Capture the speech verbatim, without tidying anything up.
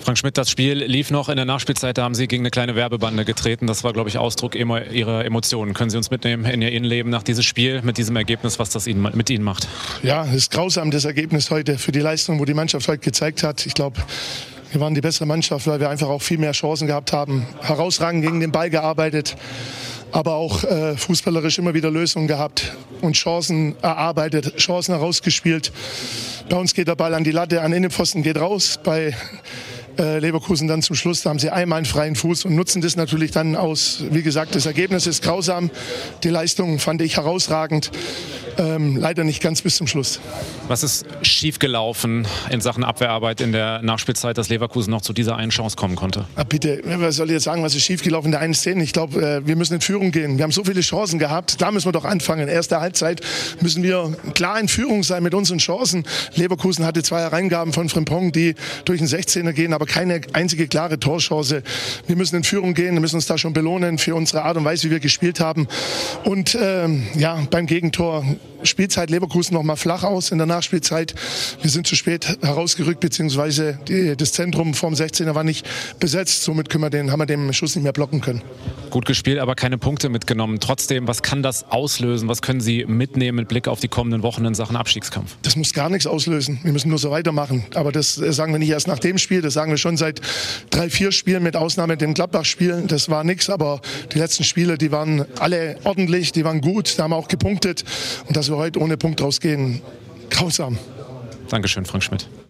Frank Schmidt, das Spiel lief noch in der Nachspielzeit, da haben Sie gegen eine kleine Werbebande getreten. Das war, glaube ich, Ausdruck Ihrer Emotionen. Können Sie uns mitnehmen in Ihr Innenleben nach diesem Spiel, mit diesem Ergebnis, was das Ihnen, mit Ihnen macht? Ja, es ist grausam, das Ergebnis heute für die Leistung, wo die Mannschaft heute gezeigt hat. Ich glaube, wir waren die bessere Mannschaft, weil wir einfach auch viel mehr Chancen gehabt haben. Herausragend gegen den Ball gearbeitet, aber auch äh, fußballerisch immer wieder Lösungen gehabt und Chancen erarbeitet, Chancen herausgespielt. Bei uns geht der Ball an die Latte, an den Innenpfosten geht raus. Bei äh, Leverkusen dann zum Schluss, da haben sie einmal einen freien Fuß und nutzen das natürlich dann aus. Wie gesagt, das Ergebnis ist grausam. Die Leistung fand ich herausragend. Ähm, leider nicht ganz bis zum Schluss. Was ist schiefgelaufen in Sachen Abwehrarbeit in der Nachspielzeit, dass Leverkusen noch zu dieser einen Chance kommen konnte? Ah, bitte, was soll ich jetzt sagen, was ist schiefgelaufen in der einen Szene? Ich glaube, äh, wir müssen in Führung gehen. Wir haben so viele Chancen gehabt, da müssen wir doch anfangen. Erste Halbzeit müssen wir klar in Führung sein mit unseren Chancen. Leverkusen hatte zwei Reingaben von Frimpong, die durch den sechzehner gehen, aber keine einzige klare Torchance. Wir müssen in Führung gehen, wir müssen uns da schon belohnen für unsere Art und Weise, wie wir gespielt haben. Und ähm, ja, beim Gegentor Spielzeit Leverkusen noch mal flach aus in der Nachspielzeit. Wir sind zu spät herausgerückt, beziehungsweise die, das Zentrum vorm sechzehner war nicht besetzt. Somit können wir den, haben wir den Schuss nicht mehr blocken können. Gut gespielt, aber keine Punkte mitgenommen. Trotzdem, was kann das auslösen? Was können Sie mitnehmen mit Blick auf die kommenden Wochen in Sachen Abstiegskampf? Das muss gar nichts auslösen. Wir müssen nur so weitermachen. Aber das sagen wir nicht erst nach dem Spiel. Das sagen wir schon seit drei, vier Spielen, mit Ausnahme dem Gladbach-Spiel. Das war nichts. Aber die letzten Spiele, die waren alle ordentlich, die waren gut. Da haben wir auch gepunktet. Und dass wir heute ohne Punkt rausgehen, grausam. Dankeschön, Frank Schmidt.